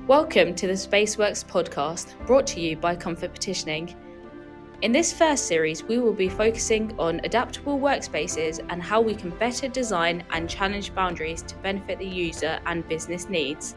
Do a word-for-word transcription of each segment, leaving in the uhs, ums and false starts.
Welcome to the Spaceworks podcast, brought to you by Comfort Petitioning. In this first series, we will be focusing on adaptable workspaces and how we can better design and challenge boundaries to benefit the user and business needs.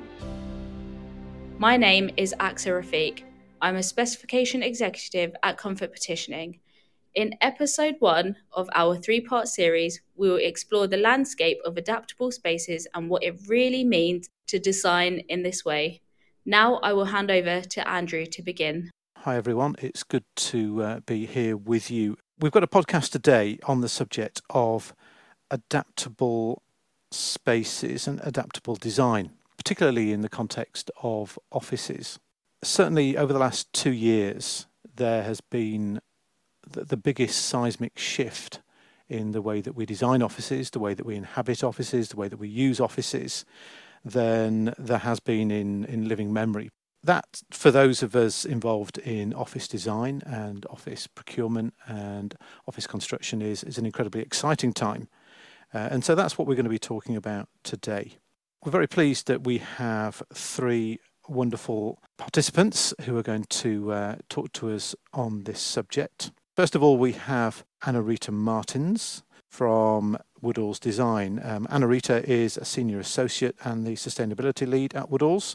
My name is Aksa Rafiq. I'm a specification executive at Comfort Petitioning. In episode one of our three-part series, we will explore the landscape of adaptable spaces and what it really means to design in this way. Now I will hand over to Andrew to begin. Hi everyone, it's good to uh, be here with you. We've got a podcast today on the subject of adaptable spaces and adaptable design, particularly in the context of offices. Certainly over the last two years, there has been the, the biggest seismic shift in the way that we design offices, the way that we inhabit offices, the way that we use offices, than there has been in, in living memory. That, for those of us involved in office design and office procurement and office construction, is, is an incredibly exciting time. Uh, and so that's what we're going to be talking about today. We're very pleased that we have three wonderful participants who are going to uh, talk to us on this subject. First of all, we have Anna-Rita Martins from Woodall's Design. Um, Anna-Rita is a senior associate and the sustainability lead at Woodall's.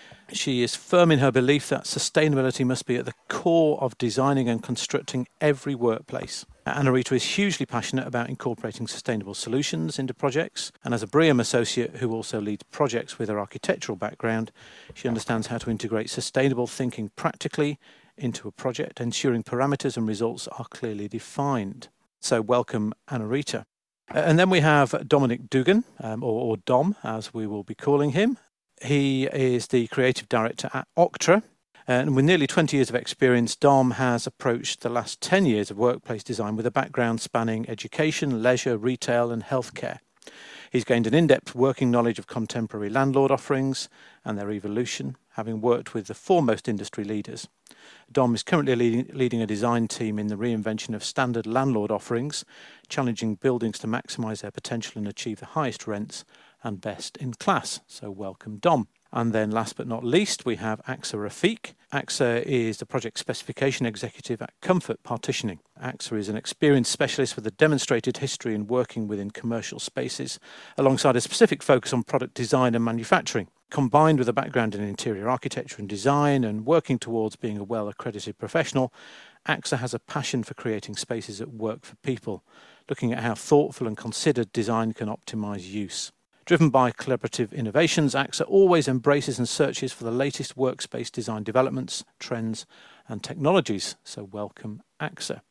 She is firm in her belief that sustainability must be at the core of designing and constructing every workplace. Anna-Rita is hugely passionate about incorporating sustainable solutions into projects, and as a BREEAM associate who also leads projects with her architectural background, she understands how to integrate sustainable thinking practically into a project, ensuring parameters and results are clearly defined. So welcome, Anna-Rita. And then we have Dominic Dugan, um, or, or Dom, as we will be calling him. He is the creative director at Octra, and with nearly twenty years of experience, Dom has approached the last ten years of workplace design with a background spanning education, leisure, retail and healthcare. He's gained an in-depth working knowledge of contemporary landlord offerings and their evolution, having worked with the foremost industry leaders. Dom is currently leading, leading a design team in the reinvention of standard landlord offerings, challenging buildings to maximise their potential and achieve the highest rents and best in class. So welcome, Dom. And then last but not least, we have Aksa Rafiq. Aksa is the project specification executive at Comfort Partitioning. Aksa is an experienced specialist with a demonstrated history in working within commercial spaces, alongside a specific focus on product design and manufacturing. Combined with a background in interior architecture and design and working towards being a well-accredited professional, Aksa has a passion for creating spaces that work for people, looking at how thoughtful and considered design can optimise use. Driven by collaborative innovations, Aksa always embraces and searches for the latest workspace design developments, trends and technologies. So welcome, Aksa.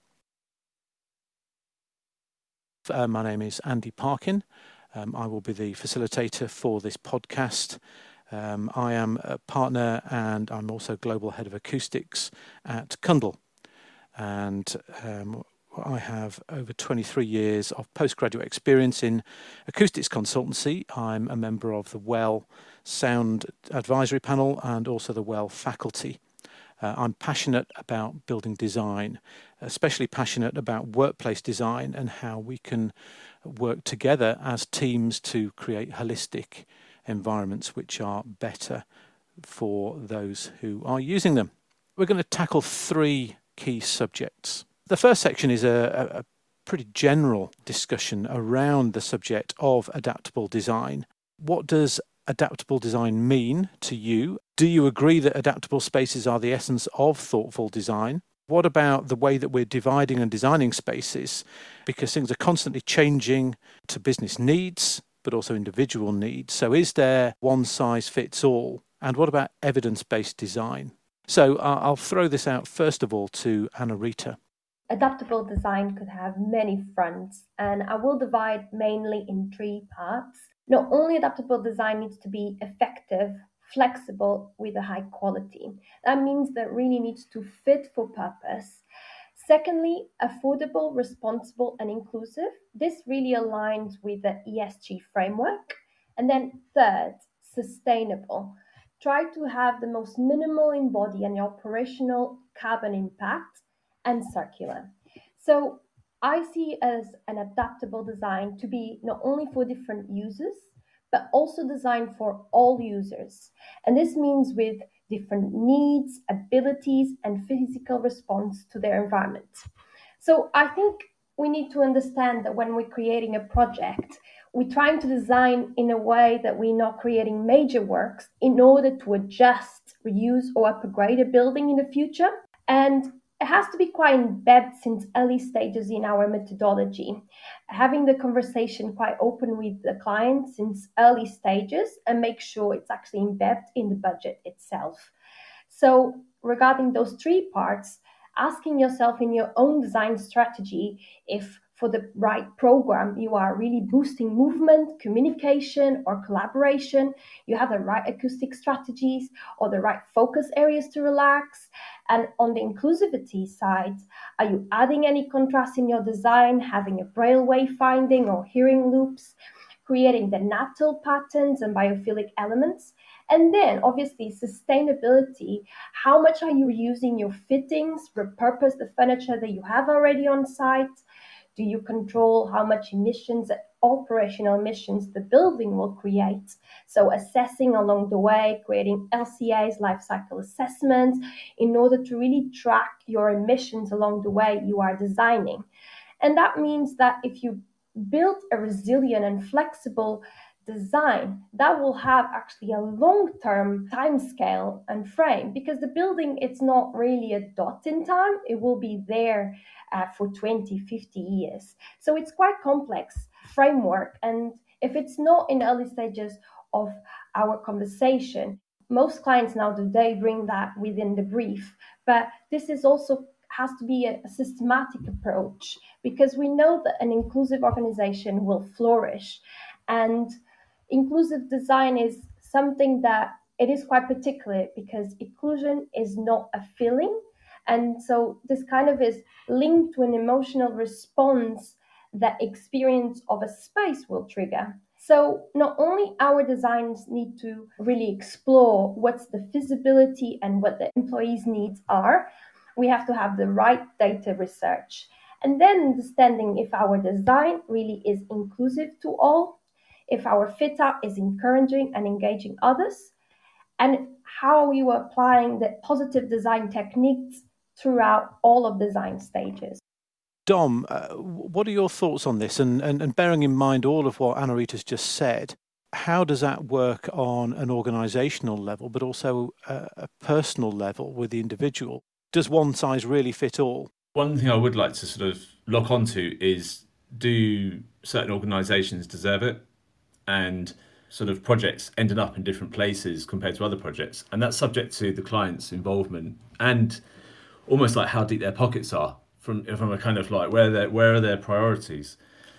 Uh, my name is Andy Parkin. Um, I will be the facilitator for this podcast. Um, I am a partner and I'm also global head of acoustics at Cundall. And um, I have over twenty-three years of postgraduate experience in acoustics consultancy. I'm a member of the WELL Sound Advisory Panel and also the WELL faculty. Uh, I'm passionate about building design, especially passionate about workplace design and how we can work together as teams to create holistic environments which are better for those who are using them. We're going to tackle three key subjects. The first section is a, a pretty general discussion around the subject of adaptable design. What does adaptable design mean to you? Do you agree that adaptable spaces are the essence of thoughtful design? What about the way that we're dividing and designing spaces? Because things are constantly changing to business needs, but also individual needs. So is there one size fits all? And what about evidence-based design? So uh, I'll throw this out first of all to Anna-Rita. Adaptable design could have many fronts, and I will divide mainly in three parts. Not only adaptable design needs to be effective, flexible with a high quality. That means that it really needs to fit for purpose. Secondly, affordable, responsible, and inclusive. This really aligns with the E S G framework. And then third, sustainable. Try to have the most minimal in body and operational carbon impact, and circular. So I see as an adaptable design to be not only for different uses, but also designed for all users. And this means with different needs, abilities, and physical response to their environment. So I think we need to understand that when we're creating a project, we're trying to design in a way that we're not creating major works in order to adjust, reuse, or upgrade a building in the future. And it has to be quite embedded since early stages in our methodology, having the conversation quite open with the client since early stages and make sure it's actually embedded in the budget itself. So regarding those three parts, asking yourself in your own design strategy if for the right program you are really boosting movement, communication, or collaboration, you have the right acoustic strategies or the right focus areas to relax. And on the inclusivity side, are you adding any contrast in your design, having a braille wayfinding or hearing loops, creating the natal patterns and biophilic elements? And then obviously sustainability, how much are you reusing your fittings, repurpose the furniture that you have already on site? Do you control how much emissions, operational emissions the building will create? So assessing along the way, creating L C As, life cycle assessments, in order to really track your emissions along the way you are designing. And that means that if you build a resilient and flexible design, that will have actually a long-term time scale and frame, because the building, it's not really a dot in time, it will be there uh, for twenty, fifty years. So it's quite complex framework, and if it's not in early stages of our conversation, most clients now today bring that within the brief, but this is also has to be a, a systematic approach, because we know that an inclusive organization will flourish. And inclusive design is something that it is quite particular, because inclusion is not a feeling. And so this kind of is linked to an emotional response that experience of a space will trigger. So not only our designs need to really explore what's the feasibility and what the employees' needs are, we have to have the right data research. And then understanding if our design really is inclusive to all, if our fit out is encouraging and engaging others, and how we were applying the positive design techniques throughout all of design stages. Dom, uh, what are your thoughts on this? And, and, and bearing in mind all of what Anna-Rita's just said, how does that work on an organisational level, but also a, a personal level with the individual? Does one size really fit all? One thing I would like to sort of lock onto is, do certain organisations deserve it? And sort of projects ending up in different places compared to other projects. And that's subject to the client's involvement and almost like how deep their pockets are from, from a kind of like where, they're, where are their priorities.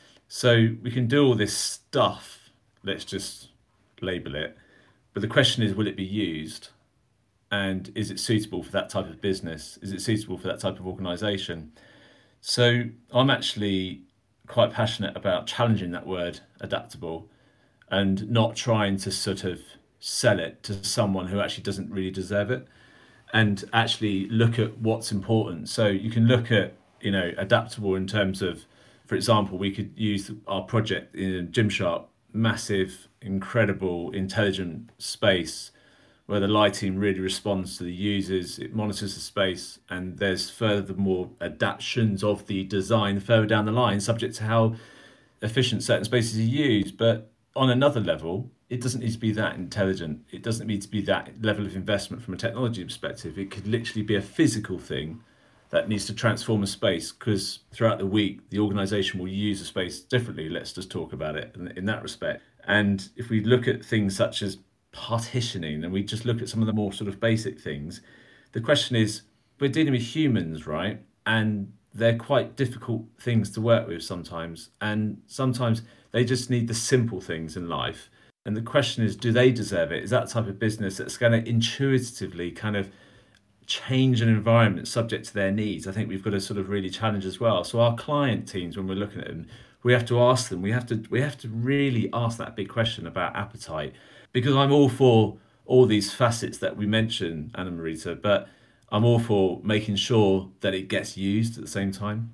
So we can do all this stuff, let's just label it. But the question is, will it be used? And is it suitable for that type of business? Is it suitable for that type of organisation? So I'm actually quite passionate about challenging that word adaptable and not trying to sort of sell it to someone who actually doesn't really deserve it, and actually look at what's important. So you can look at, you know, adaptable in terms of, for example, we could use our project in Gymshark, massive, incredible, intelligent space where the lighting really responds to the users, it monitors the space, and there's furthermore adaptations of the design further down the line, subject to how efficient certain spaces are used. But on another level, it doesn't need to be that intelligent. It doesn't need to be that level of investment from a technology perspective. It could literally be a physical thing that needs to transform a space, because throughout the week, the organisation will use a space differently. Let's just talk about it in, in that respect. And if we look at things such as partitioning, and we just look at some of the more sort of basic things, the question is, we're dealing with humans, right? And they're quite difficult things to work with sometimes. And sometimes they just need the simple things in life. And the question is, do they deserve it? Is that type of business that's going to intuitively kind of change an environment subject to their needs? I think we've got to sort of really challenge as well. So our client teams, when we're looking at them, we have to ask them, we have to we have to really ask that big question about appetite. Because I'm all for all these facets that we mentioned, Anna-Marita, but I'm all for making sure that it gets used at the same time.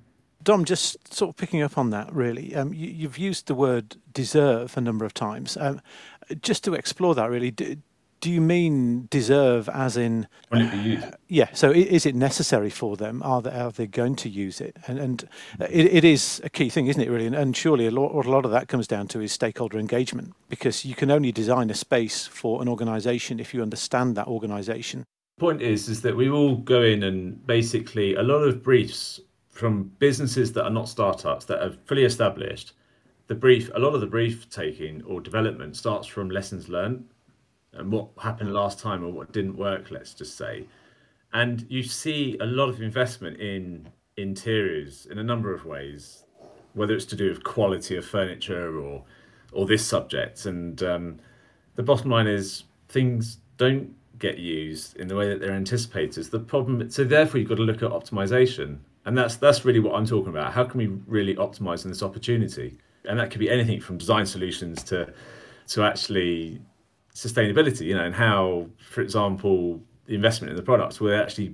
Dom, just sort of picking up on that, really, um, you, you've used the word deserve a number of times. Um, just to explore that, really, do, do you mean deserve as in... Will it be used? Uh, yeah, so is it necessary for them? Are they, are they going to use it? And, and it, it is a key thing, isn't it, really? And, and surely a lot, what a lot of that comes down to is stakeholder engagement, because you can only design a space for an organisation if you understand that organisation. The point is, is that we all go in and basically a lot of briefs from businesses that are not startups, that are fully established, the brief, a lot of the brief taking or development starts from lessons learned and what happened last time or what didn't work, let's just say. And you see a lot of investment in interiors in a number of ways, whether it's to do with quality of furniture or or this subject. And um, the bottom line is things don't get used in the way that they're anticipated. The problem, so therefore you've got to look at optimization. And that's that's really what I'm talking about. How can we really optimize on this opportunity? And that could be anything from design solutions to to actually sustainability, you know, and how, for example, the investment in the products will actually,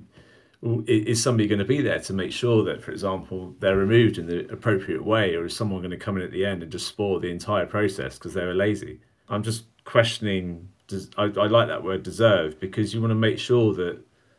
is somebody going to be there to make sure that, for example, they're removed in the appropriate way, or is someone going to come in at the end and just spoil the entire process because they were lazy? I'm just questioning, I, I like that word deserve, because you want to make sure that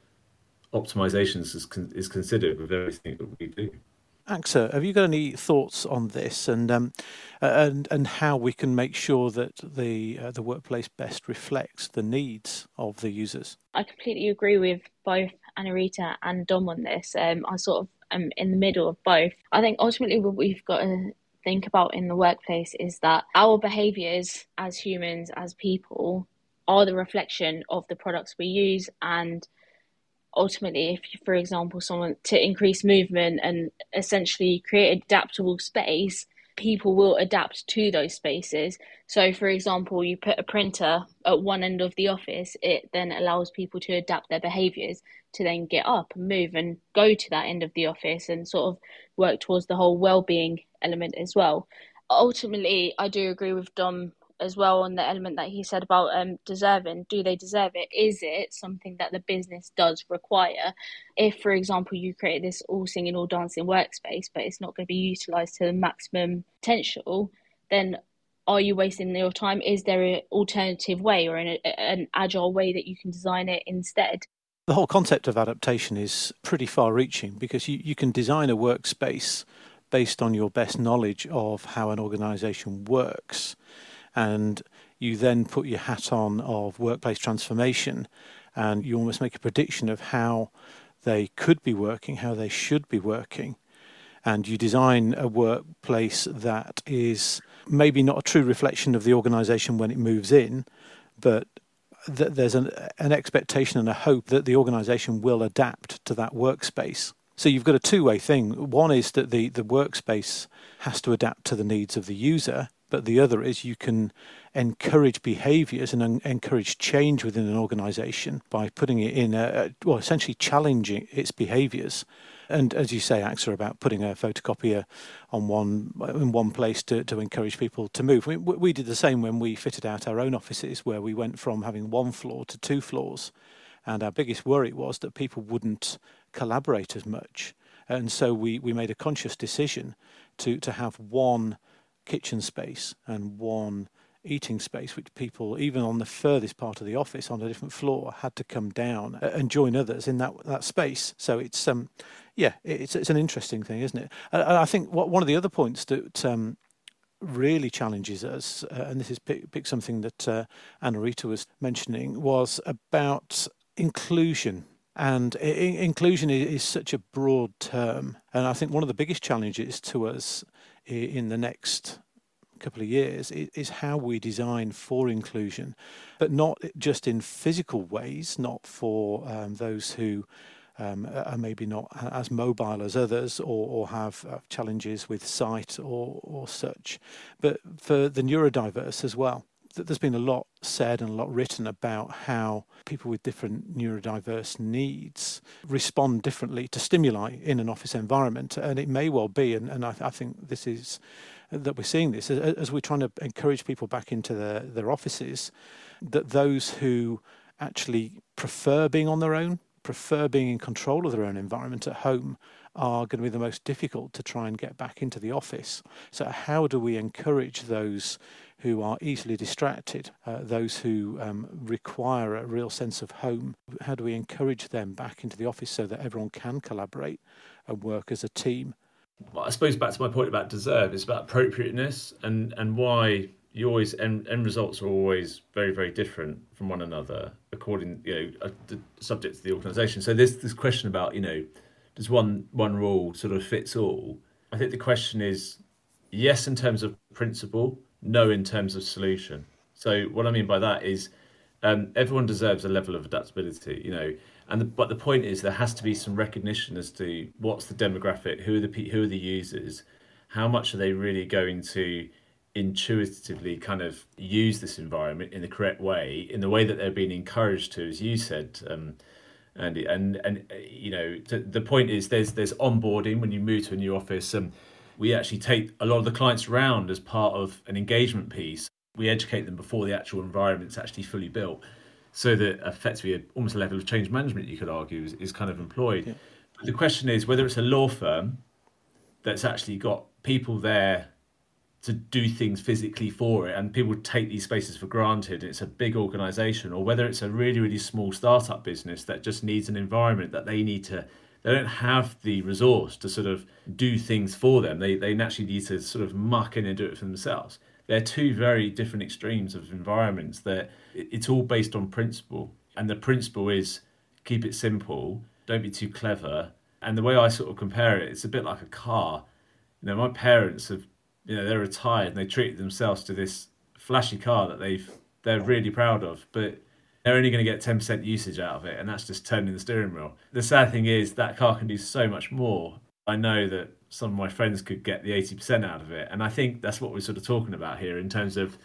optimizations is, con- is considered with everything that we do. AXA, have you got any thoughts on this, and um, and and how we can make sure that the uh, the workplace best reflects the needs of the users? I completely agree with both Anna-Rita and Dom on this. Um, I sort of am in the middle of both. I think ultimately what we've got to think about in the workplace is that our behaviours as humans, as people, are the reflection of the products we use. And ultimately, if, for example, someone to increase movement and essentially create adaptable space, people will adapt to those spaces. So, for example, you put a printer at one end of the office, it then allows people to adapt their behaviours to then get up and move and go to that end of the office and sort of work towards the whole well-being element as well. Ultimately, I do agree with Dom as well on the element that he said about um, deserving. Do they deserve it? Is it something that the business does require? If, for example, you create this all singing, all dancing workspace, but it's not going to be utilised to the maximum potential, then are you wasting your time? Is there an alternative way or an, an agile way that you can design it instead? The whole concept of adaptation is pretty far-reaching, because you, you can design a workspace based on your best knowledge of how an organisation works. And you then put your hat on of workplace transformation, and you almost make a prediction of how they could be working, how they should be working. And you design a workplace that is maybe not a true reflection of the organisation when it moves in, but that there's an, an expectation and a hope that the organisation will adapt to that workspace. So you've got a two-way thing. One is that the, the workspace has to adapt to the needs of the user, but the other is you can encourage behaviours and en- encourage change within an organisation by putting it in, a, well, essentially challenging its behaviours. And as you say, AXA, about putting a photocopier on one in one place to, to encourage people to move. We, we did the same when we fitted out our own offices, where we went from having one floor to two floors. And our biggest worry was that people wouldn't collaborate as much. And so we, we made a conscious decision to, to have one kitchen space and one eating space, which people, even on the furthest part of the office on a different floor, had to come down and join others in that that space. So it's um yeah it's it's an interesting thing, isn't it? And I think what one of the other points that um really challenges us, uh, and this is pick, pick something that uh, Anna-Rita was mentioning, was about inclusion. And I- inclusion is, is such a broad term, and I think one of the biggest challenges to us in the next couple of years is how we design for inclusion, but not just in physical ways, not for um, those who um, are maybe not as mobile as others, or, or have uh, challenges with sight or, or such, but for the neurodiverse as well. There's been a lot said and a lot written about how people with different neurodiverse needs respond differently to stimuli in an office environment. And it may well be, and, and I, I think this is, that we're seeing this, as we're trying to encourage people back into their, their offices, that those who actually prefer being on their own, prefer being in control of their own environment at home, are going to be the most difficult to try and get back into the office. So how do we encourage those who are easily distracted, uh, those who um, require a real sense of home? How do we encourage them back into the office so that everyone can collaborate and work as a team? Well, I suppose back to my point about deserve, it's about appropriateness and, and why you always end, end results are always very, very different from one another according, you know, uh, the subject to the organisation. So there's this question about, you know, does one one rule sort of fits all? I think the question is yes in terms of principle, no in terms of solution. So what I mean by that is um, everyone deserves a level of adaptability, you know, and the, but the point is there has to be some recognition as to what's the demographic, who are the who are the users, how much are they really going to intuitively kind of use this environment in the correct way, in the way that they're being encouraged to, as you said, um, Andy. And and you know, to, the point is there's there's onboarding when you move to a new office. And um, we actually take a lot of the clients around as part of an engagement piece. We educate them before the actual environment's actually fully built, so that effectively almost a level of change management, you could argue, is, is kind of employed. Yeah. But the question is whether it's a law firm that's actually got people there to do things physically for it, and people take these spaces for granted, it's a big organisation, or whether it's a really, really small startup business that just needs an environment that they need to, they don't have the resource to sort of do things for them. They they naturally need to sort of muck in and do it for themselves. They're two very different extremes of environments that it's all based on principle. And the principle is keep it simple, don't be too clever. And the way I sort of compare it, it's a bit like a car. You know, my parents have, you know, they're retired and they treated themselves to this flashy car that they've, they're really proud of, but they're only going to get ten percent usage out of it. And that's just turning the steering wheel. The sad thing is that car can do so much more. I know that some of my friends could get the eighty percent out of it. And I think that's what we're sort of talking about here in terms of,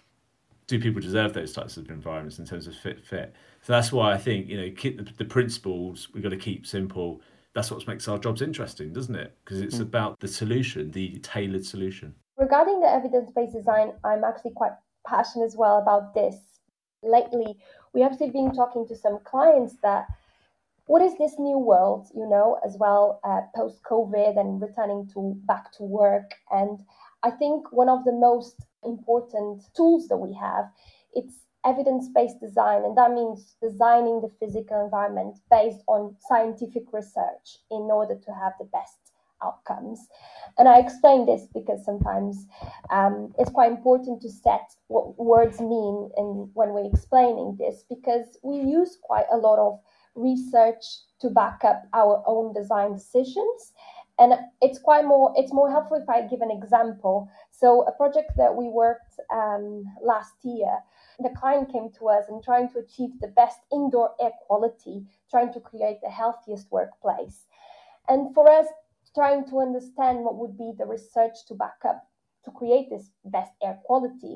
do people deserve those types of environments in terms of fit fit? So that's why I think, you know, keep the, the principles, we've got to keep simple. That's what makes our jobs interesting, doesn't it? Because it's mm. about the solution, the tailored solution. Regarding the evidence-based design, I'm actually quite passionate as well about this. Lately, we have actually been talking to some clients that what is this new world, you know, as well, uh, post-COVID and returning to back to work. And I think one of the most important tools that we have, it's evidence-based design. And that means designing the physical environment based on scientific research in order to have the best outcomes. And I explain this because sometimes um, it's quite important to set what words mean and when we're explaining this, because we use quite a lot of research to back up our own design decisions. And it's quite more, it's more helpful if I give an example. So a project that we worked um, last year, the client came to us and trying to achieve the best indoor air quality, trying to create the healthiest workplace. And for us, trying to understand what would be the research to back up, to create this best air quality.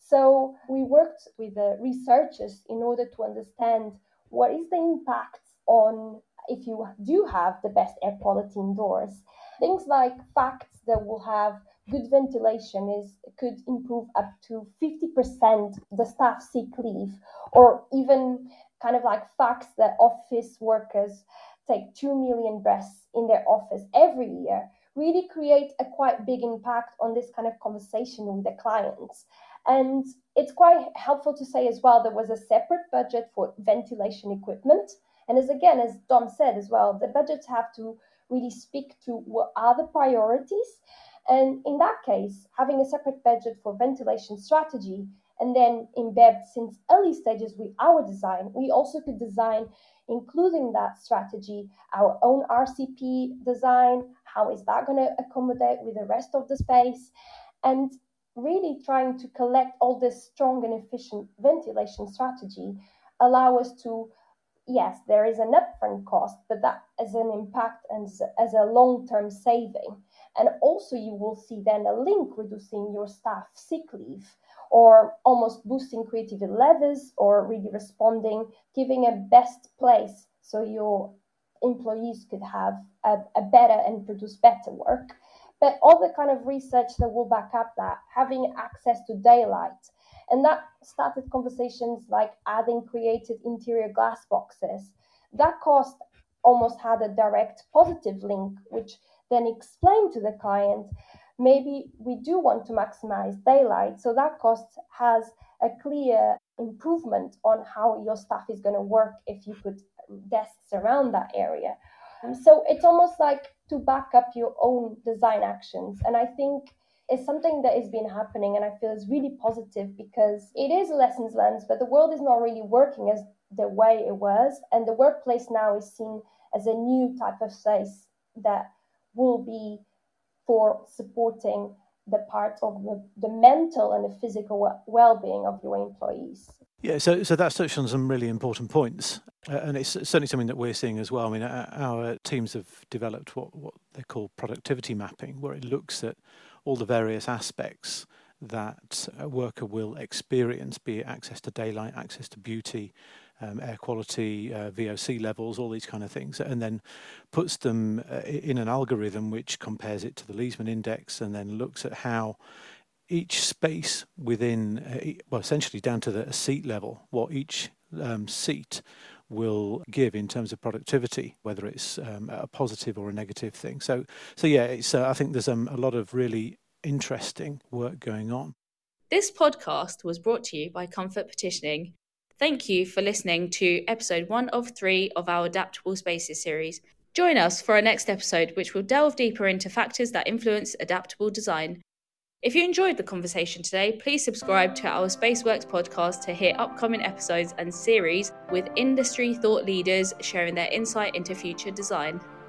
So we worked with the researchers in order to understand what is the impact on if you do have the best air quality indoors. Things like facts that will have good ventilation is could improve up to fifty percent the staff sick leave, or even kind of like facts that office workers take two million breaths in their office every year, really create a quite big impact on this kind of conversation with the clients. And it's quite helpful to say as well, there was a separate budget for ventilation equipment. And as again, as Dom said as well, the budgets have to really speak to what are the priorities. And in that case, having a separate budget for ventilation strategy and then embed since early stages with our design, we also could design, including that strategy, our own R C P design. How is that going to accommodate with the rest of the space? And really trying to collect all this strong and efficient ventilation strategy allow us to, yes, there is an upfront cost, but that as an impact and as a long-term saving. And also you will see then a link reducing your staff sick leave, or almost boosting creativity levels, or really responding, giving a best place so your employees could have a, a better and produce better work. But all the kind of research that will back up that, having access to daylight. And that started conversations like adding created interior glass boxes. That cost almost had a direct positive link, which then explained to the client, maybe we do want to maximize daylight, so that cost has a clear improvement on how your staff is going to work if you put desks around that area. So it's almost like to back up your own design actions. And I think it's something that has been happening, and I feel is really positive, because it is lessons learned, but the world is not really working as the way it was. And the workplace now is seen as a new type of space that will be for supporting the part of the, the mental and the physical well-being of your employees. Yeah, so so that's touched on some really important points, uh, and it's certainly something that we're seeing as well. I mean, our, our teams have developed what, what they call productivity mapping, where it looks at all the various aspects that a worker will experience, be it access to daylight, access to beauty, um, air quality, uh, V O C levels, all these kind of things, and then puts them uh, in an algorithm which compares it to the Leesman Index, and then looks at how each space within, uh, well, essentially down to the seat level, what each um, seat will give in terms of productivity, whether it's um, a positive or a negative thing. So, so yeah, it's, uh, I think there's um, a lot of really interesting work going on. This podcast was brought to you by Comfort Petitioning. Thank you for listening to episode one of three of our Adaptable Spaces series. Join us for our next episode, which will delve deeper into factors that influence adaptable design. If you enjoyed the conversation today, please subscribe to our Spaceworks podcast to hear upcoming episodes and series with industry thought leaders sharing their insight into future design.